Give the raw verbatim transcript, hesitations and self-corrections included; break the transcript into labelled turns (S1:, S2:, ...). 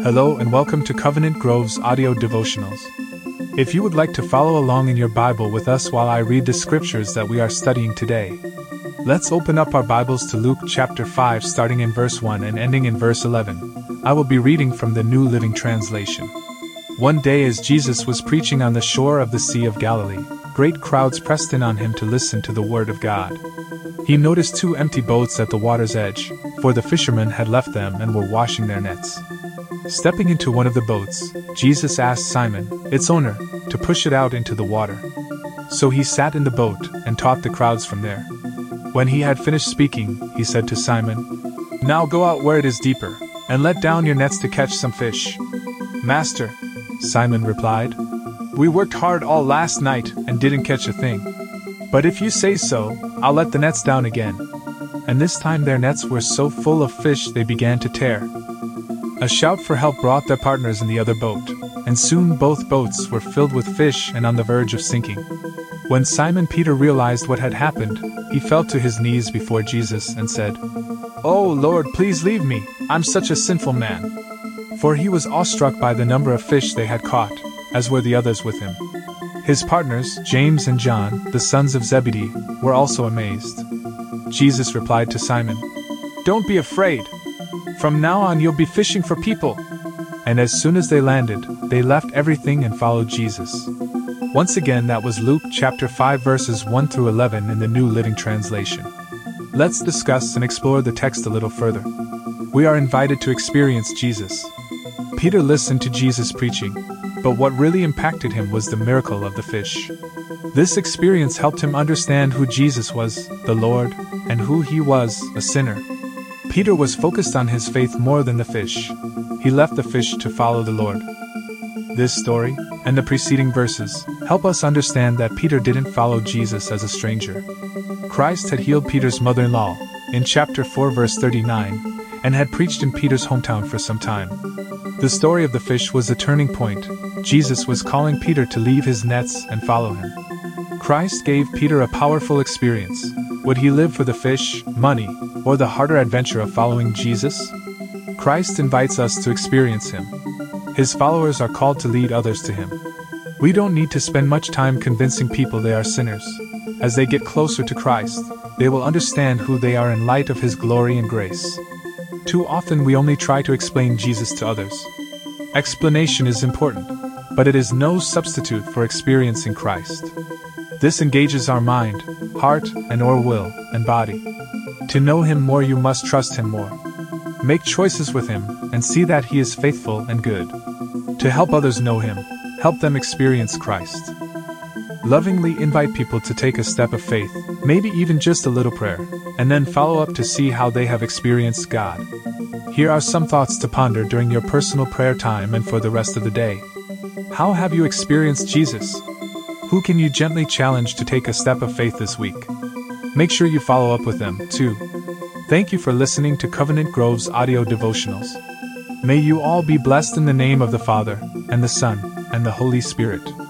S1: Hello and welcome to Covenant Grove's audio devotionals. If you would like to follow along in your Bible with us while I read the scriptures that we are studying today, let's open up our Bibles to Luke chapter five starting in verse one and ending in verse eleven. I will be reading from the New Living Translation. One day as Jesus was preaching on the shore of the Sea of Galilee, great crowds pressed in on him to listen to the word of God. He noticed two empty boats at the water's edge, for the fishermen had left them and were washing their nets. Stepping into one of the boats, Jesus asked Simon, its owner, to push it out into the water. So he sat in the boat and taught the crowds from there. When he had finished speaking, he said to Simon, "Now go out where it is deeper, and let down your nets to catch some fish." "Master," Simon replied, "we worked hard all last night and didn't catch a thing. But if you say so, I'll let the nets down again." And this time their nets were so full of fish they began to tear. A shout for help brought their partners in the other boat, and soon both boats were filled with fish and on the verge of sinking. When Simon Peter realized what had happened, he fell to his knees before Jesus and said, "Oh Lord, please leave me, I'm such a sinful man." For he was awestruck by the number of fish they had caught, as were the others with him. His partners, James and John, the sons of Zebedee, were also amazed. Jesus replied to Simon, "Don't be afraid. From now on you'll be fishing for people." And as soon as they landed, they left everything and followed Jesus. Once again, that was Luke chapter five verses one through eleven in the New Living Translation. Let's discuss and explore the text a little further. We are invited to experience Jesus. Peter listened to Jesus preaching, but what really impacted him was the miracle of the fish. This experience helped him understand who Jesus was, the Lord, and who he was, a sinner. Peter was focused on his faith more than the fish. He left the fish to follow the Lord. This story, and the preceding verses, help us understand that Peter didn't follow Jesus as a stranger. Christ had healed Peter's mother-in-law, in chapter four verse thirty-nine, and had preached in Peter's hometown for some time. The story of the fish was the turning point. Jesus was calling Peter to leave his nets and follow him. Christ gave Peter a powerful experience. Would he live for the fish, money, or the harder adventure of following Jesus? Christ invites us to experience him. His followers are called to lead others to him. We don't need to spend much time convincing people they are sinners. As they get closer to Christ, they will understand who they are in light of his glory and grace. Too often we only try to explain Jesus to others. Explanation is important, but it is no substitute for experiencing Christ. This engages our mind, heart, and or will, and body. To know him more, you must trust him more. Make choices with him, and see that he is faithful and good. To help others know him, help them experience Christ. Lovingly invite people to take a step of faith, maybe even just a little prayer, and then follow up to see how they have experienced God. Here are some thoughts to ponder during your personal prayer time and for the rest of the day. How have you experienced Jesus? Who can you gently challenge to take a step of faith this week? Make sure you follow up with them, too. Thank you for listening to Covenant Grove's audio devotionals. May you all be blessed in the name of the Father, and the Son, and the Holy Spirit.